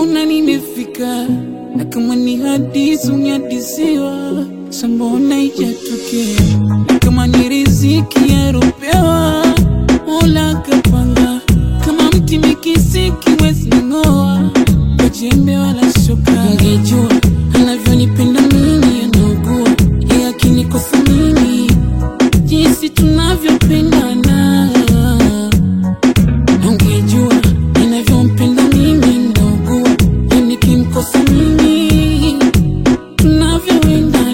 ona nimefika, na kama ni hadithi unyadisiwa, sambona ijatokea, na kama ni riziki yaropewa, Mola kapanga, kama mti mikisiki wezi ngoa, kwa jembe wala shoka. Ungejua anavyonipenda mimi anaugua, yeye akinikosa mimi jinsi tunavyopendana. Ungejua ninavyompenda mimi anaugua, yeye nikimkosa mimi tunavyoendana.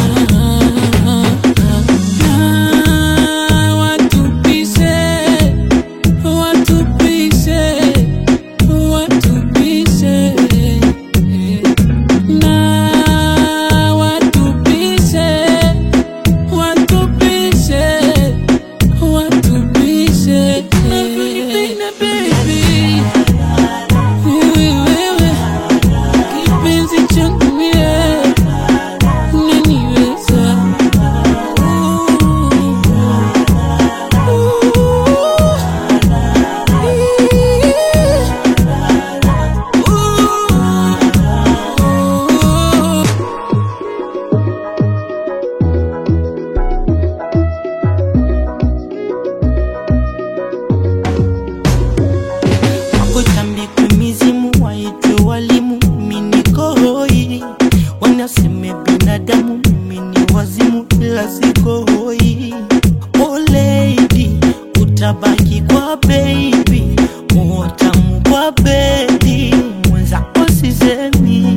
Wanaseme binadamu mimi ni wazimu ila siko hoi. Oh lady, utabaki kwa baby, utamu kwa bedi, mwenzako sisemi.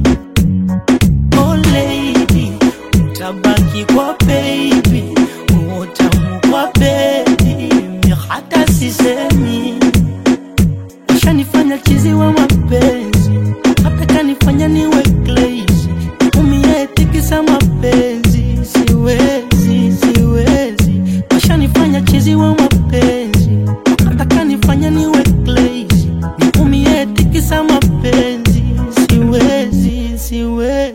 Oh lady, utabaki kwa baby, utamu kwa bedi, mi hata sisemi. Ushanifanya chizi wa mapenzi, hata kanifanya niwe crazy. Umietikisa mapenzi, siwezi, siwezi. Ushanifanya chizi wa mapenzi, hata kanifanya niwe crazy. Umietikisa mapenzi, siwezi, siwezi.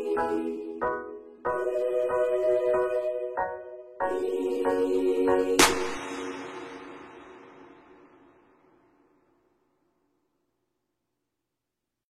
Thank you.